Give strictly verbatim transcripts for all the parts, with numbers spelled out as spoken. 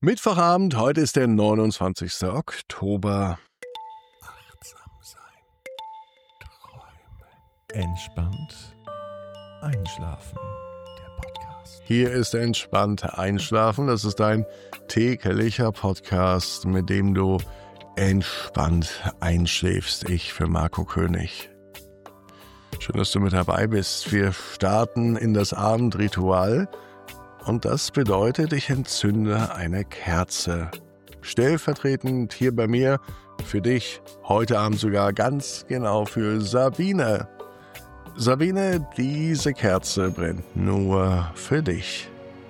Mittwochabend, heute ist der neunundzwanzigster Oktober. Achtsam sein, träumen, entspannt einschlafen. Der Podcast. Hier ist entspannt einschlafen. Das ist ein täglicher Podcast, mit dem du entspannt einschläfst. Ich bin Marco König. Schön, dass du mit dabei bist. Wir starten in das Abendritual. Und das bedeutet, ich entzünde eine Kerze. Stellvertretend hier bei mir, für dich, heute Abend sogar ganz genau für Sabine. Sabine, diese Kerze brennt nur für dich.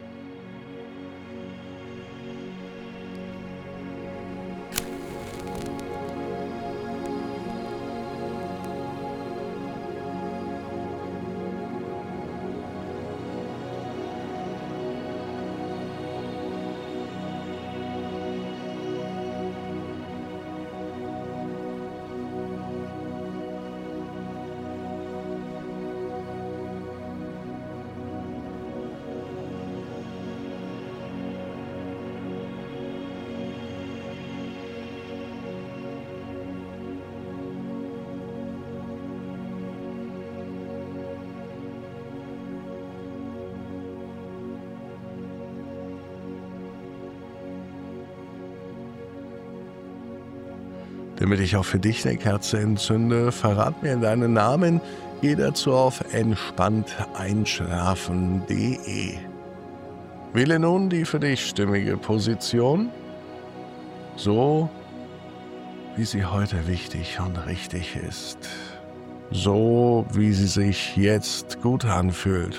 Damit ich auch für dich eine Kerze entzünde, verrat mir deinen Namen. Geh dazu auf entspannt einschlafen punkt de. Wähle nun die für dich stimmige Position, so wie sie heute wichtig und richtig ist. So wie sie sich jetzt gut anfühlt.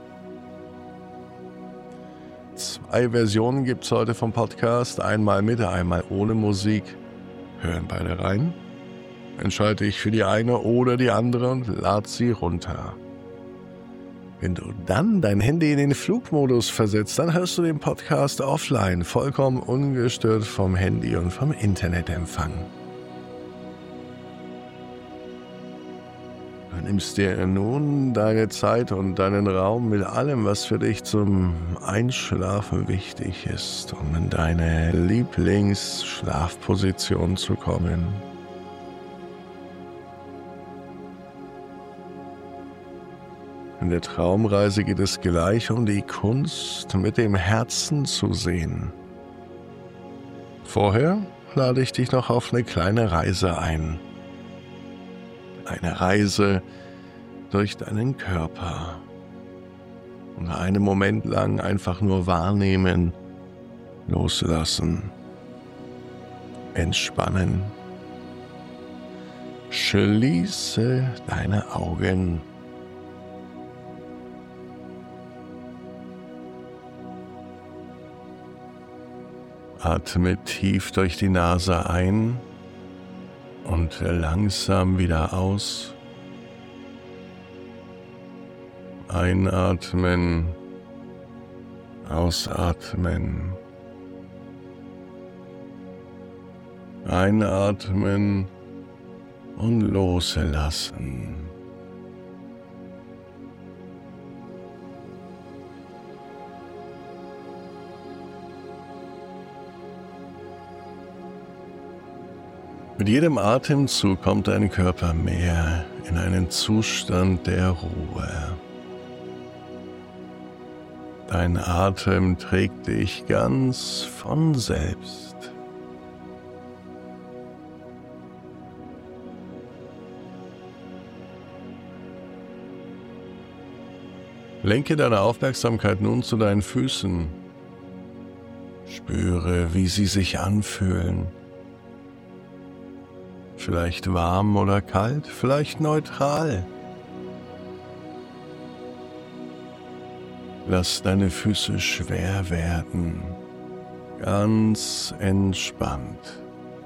Zwei Versionen gibt es heute vom Podcast, einmal mit, einmal ohne Musik. Hören beide rein. Entscheide dich für die eine oder die andere und lad sie runter. Wenn du dann dein Handy in den Flugmodus versetzt, dann hörst du den Podcast offline, vollkommen ungestört vom Handy und vom Internetempfang. Du nimmst dir nun deine Zeit und deinen Raum mit allem, was für dich zum Einschlafen wichtig ist, um in deine Lieblingsschlafposition zu kommen. In der Traumreise geht es gleich um die Kunst, mit dem Herzen zu sehen. Vorher lade ich dich noch auf eine kleine Reise ein. Eine Reise durch deinen Körper. Und einen Moment lang einfach nur wahrnehmen, loslassen, entspannen. Schließe deine Augen. Atme tief durch die Nase ein und langsam wieder aus. Einatmen, ausatmen. Einatmen und loslassen. Mit jedem Atemzug kommt dein Körper mehr in einen Zustand der Ruhe. Dein Atem trägt dich ganz von selbst. Lenke deine Aufmerksamkeit nun zu deinen Füßen. Spüre, wie sie sich anfühlen. Vielleicht warm oder kalt, vielleicht neutral. Lass deine Füße schwer werden, ganz entspannt.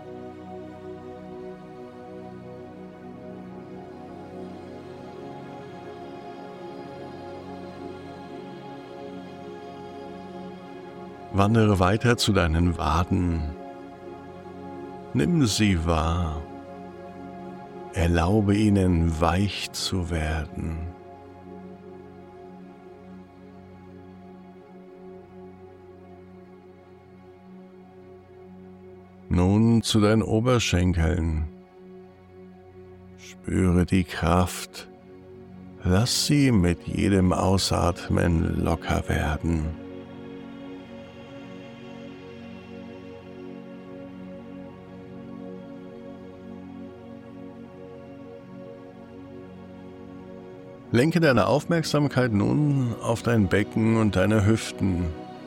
Wandere weiter zu deinen Waden. Nimm sie wahr. Erlaube ihnen, weich zu werden. Nun zu deinen Oberschenkeln. Spüre die Kraft. Lass sie mit jedem Ausatmen locker werden. Lenke deine Aufmerksamkeit nun auf dein Becken und deine Hüften.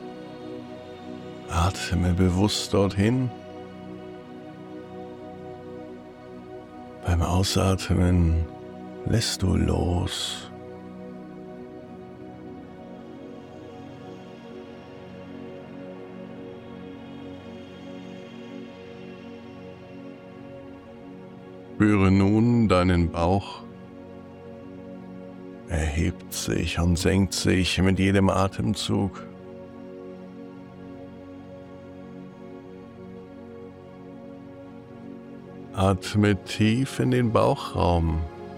Atme bewusst dorthin. Beim Ausatmen lässt du los. Spüre nun deinen Bauch. Er hebt sich und senkt sich mit jedem Atemzug. Atme tief in den Bauchraum.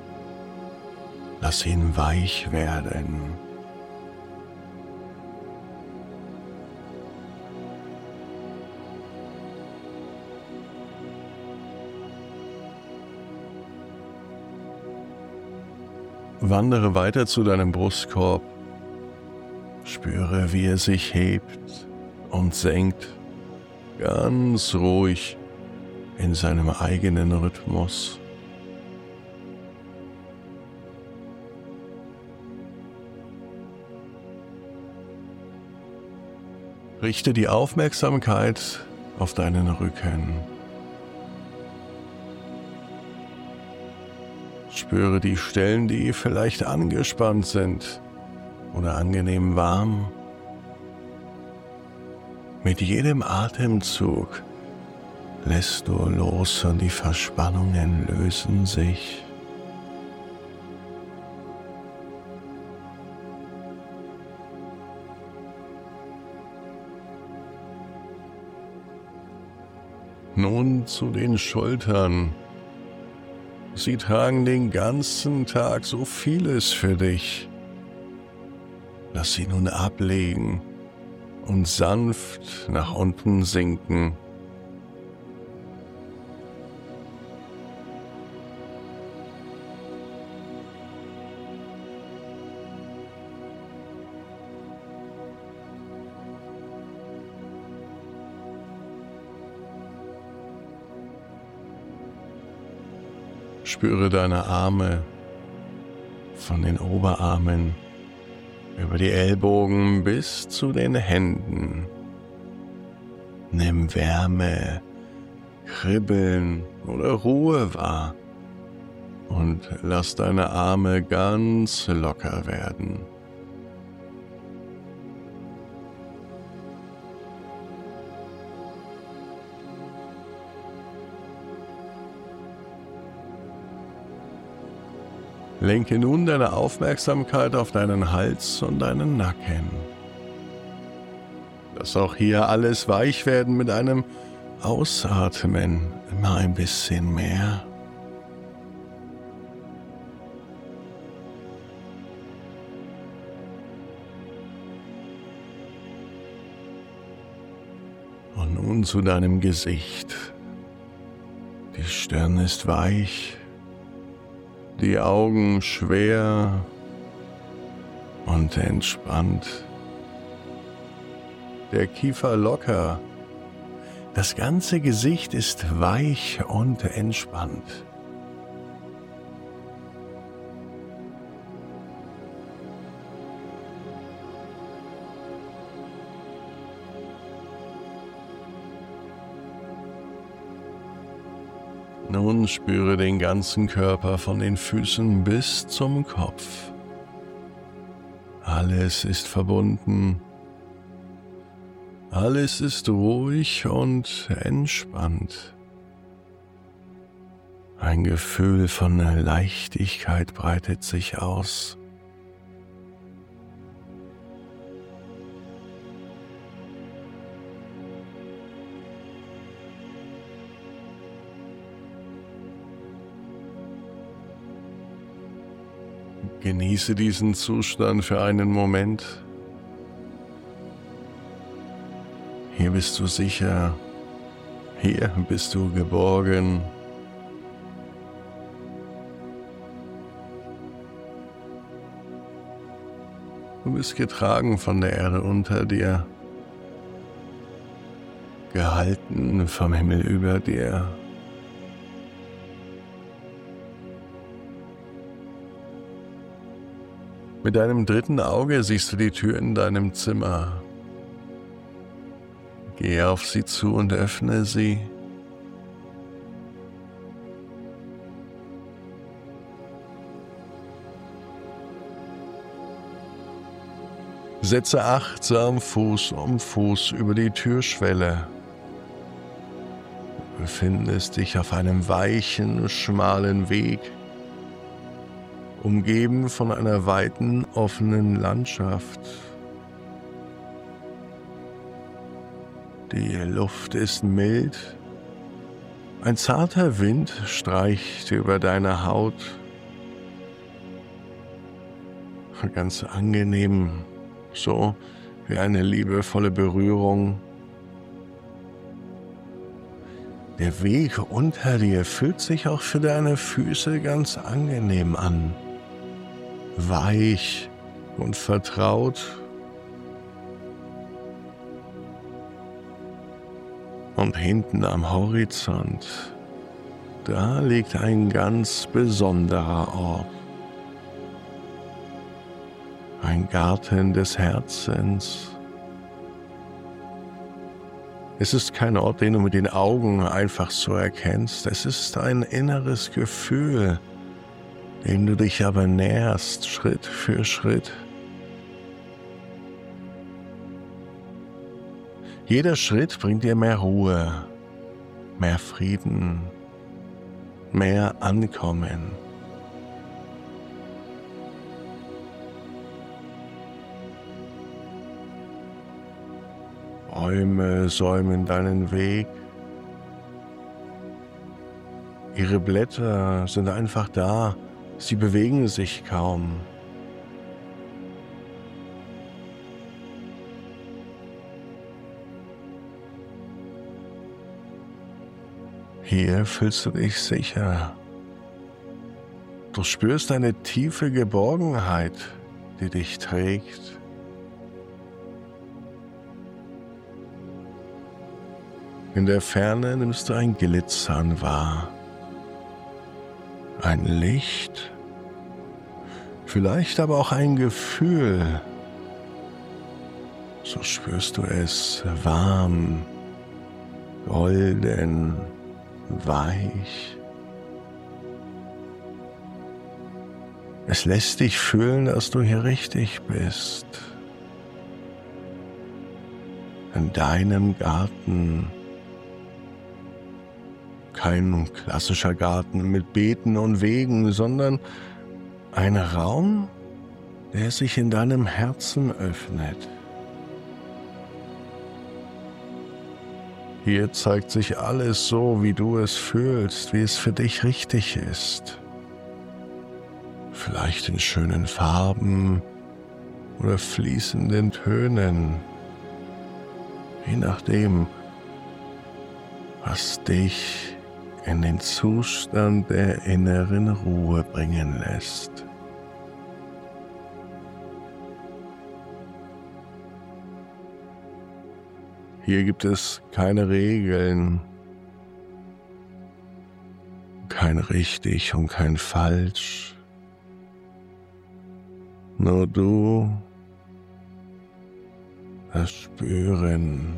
Lass ihn weich werden. Wandere weiter zu deinem Brustkorb. Spüre, wie er sich hebt und senkt, ganz ruhig in seinem eigenen Rhythmus. Richte die Aufmerksamkeit auf deinen Rücken. Spüre die Stellen, die vielleicht angespannt sind oder angenehm warm. Mit jedem Atemzug lässt du los und die Verspannungen lösen sich. Nun zu den Schultern. Sie tragen den ganzen Tag so vieles für dich. Lass sie nun ablegen und sanft nach unten sinken. Spüre deine Arme von den Oberarmen über die Ellbogen bis zu den Händen. Nimm Wärme, Kribbeln oder Ruhe wahr und lass deine Arme ganz locker werden. Lenke nun deine Aufmerksamkeit auf deinen Hals und deinen Nacken. Lass auch hier alles weich werden mit einem Ausatmen, immer ein bisschen mehr. Und nun zu deinem Gesicht. Die Stirn ist weich. Die Augen schwer und entspannt. Der Kiefer locker. Das ganze Gesicht ist weich und entspannt. Nun spüre den ganzen Körper von den Füßen bis zum Kopf. Alles ist verbunden. Alles ist ruhig und entspannt. Ein Gefühl von Leichtigkeit breitet sich aus. Genieße diesen Zustand für einen Moment. Hier bist du sicher. Hier bist du geborgen. Du bist getragen von der Erde unter dir, gehalten vom Himmel über dir. Mit deinem dritten Auge siehst du die Tür in deinem Zimmer. Gehe auf sie zu und öffne sie. Setze achtsam Fuß um Fuß über die Türschwelle. Du befindest dich auf einem weichen, schmalen Weg, umgeben von einer weiten, offenen Landschaft. Die Luft ist mild, ein zarter Wind streicht über deine Haut. Ganz angenehm, so wie eine liebevolle Berührung. Der Weg unter dir fühlt sich auch für deine Füße ganz angenehm an. Weich und vertraut. Und hinten am Horizont, da liegt ein ganz besonderer Ort. Ein Garten des Herzens. Es ist kein Ort, den du mit den Augen einfach so erkennst. Es ist ein inneres Gefühl, dem du dich aber näherst, Schritt für Schritt. Jeder Schritt bringt dir mehr Ruhe, mehr Frieden, mehr Ankommen. Bäume säumen deinen Weg. Ihre Blätter sind einfach da, sie bewegen sich kaum. Hier fühlst du dich sicher. Du spürst eine tiefe Geborgenheit, die dich trägt. In der Ferne nimmst du ein Glitzern wahr. Ein Licht, vielleicht aber auch ein Gefühl. So spürst du es warm, golden, weich. Es lässt dich fühlen, dass du hier richtig bist. In deinem Garten. Kein klassischer Garten mit Beeten und Wegen, sondern ein Raum, der sich in deinem Herzen öffnet. Hier zeigt sich alles so, wie du es fühlst, wie es für dich richtig ist. Vielleicht in schönen Farben oder fließenden Tönen, je nachdem, was dich in den Zustand der inneren Ruhe bringen lässt. Hier gibt es keine Regeln, kein richtig und kein falsch. Nur du, das Spüren.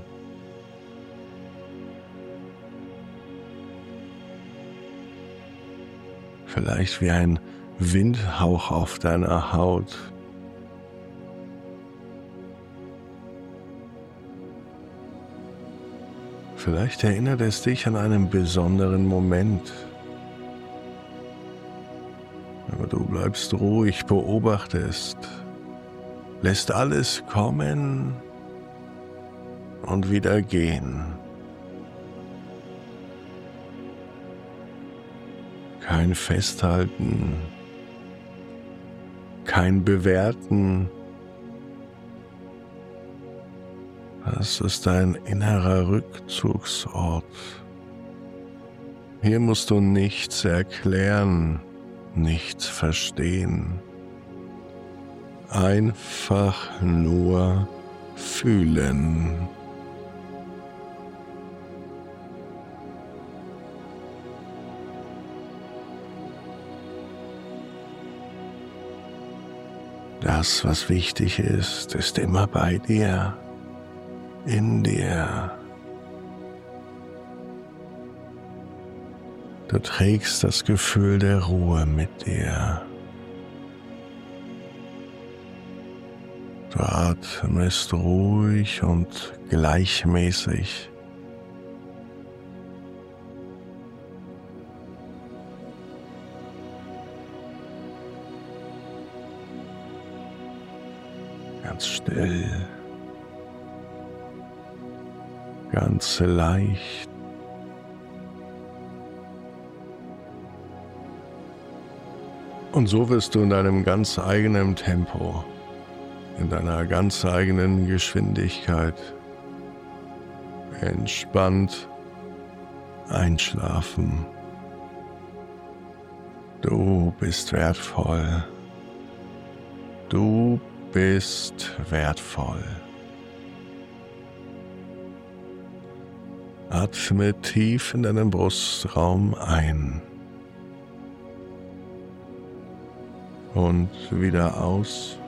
Vielleicht wie ein Windhauch auf deiner Haut. Vielleicht erinnert es dich an einen besonderen Moment. Aber du bleibst ruhig, beobachtest, lässt alles kommen und wieder gehen. Kein Festhalten, kein Bewerten. Das ist ein innerer Rückzugsort, Hier musst du nichts erklären, nichts verstehen. Einfach nur fühlen. Das, was wichtig ist, ist immer bei dir, in dir. Du trägst das Gefühl der Ruhe mit dir. Du atmest ruhig und gleichmäßig. Ganz still, ganz leicht. Und so wirst du in deinem ganz eigenen Tempo, in deiner ganz eigenen Geschwindigkeit entspannt einschlafen. Du bist wertvoll. Du bist wertvoll. Atme tief in deinen Brustraum ein und wieder aus.